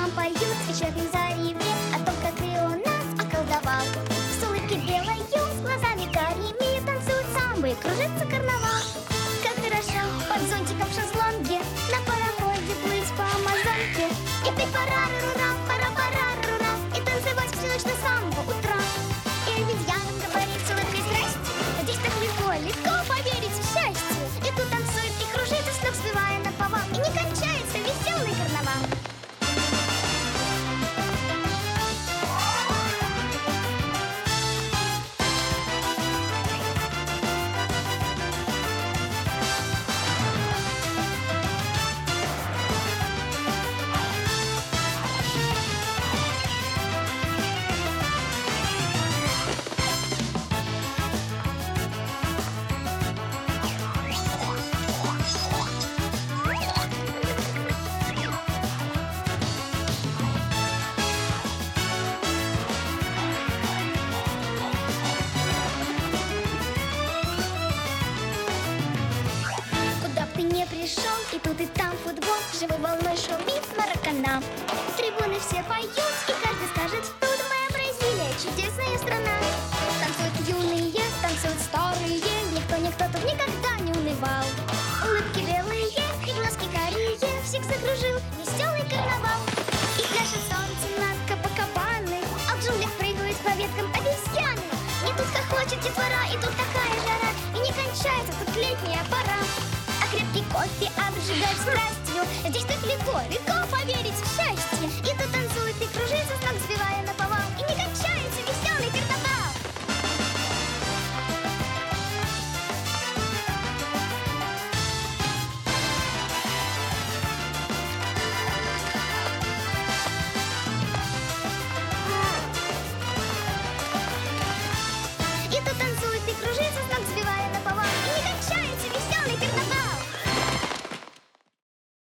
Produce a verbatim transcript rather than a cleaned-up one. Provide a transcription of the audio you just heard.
нам поют в вечернем зареве о том, как ты у нас околдовал. С улыбкой белою, с глазами карими танцуют самбо и кружится карнавал. Как хорошо под зонтиком в шезлонге на пароходе плыть по Амазонке и петь пара-ра-ра, пара-пара-ра-ра, и танцевать всю ночь до самого утра. И обезьянам говорит с улыбкой здрасте, здесь так легко, легко поверить в счастье. И тут танцует и кружится, с ног сбивая наповал, и не кончается веселый карнавал. Пришел, и тут и там футбол живой волной шумит Маракана. Трибуны все поют, и каждый скажет: тут моя Бразилия, чудесная страна. Танцуют юные, танцуют старые, никто, никто тут никогда не унывал. Улыбки белые и глазки карие, всех закружил веселый карнавал. И пляшет солнце над Копакабаной, а в джунглях прыгают по веткам обезьяны. И тут хохочет детвора, и тут такая жара, и не кончается тут летняя пора. Крепкий кофе обжигает страстью, здесь так легко, легко поверить в счастье. И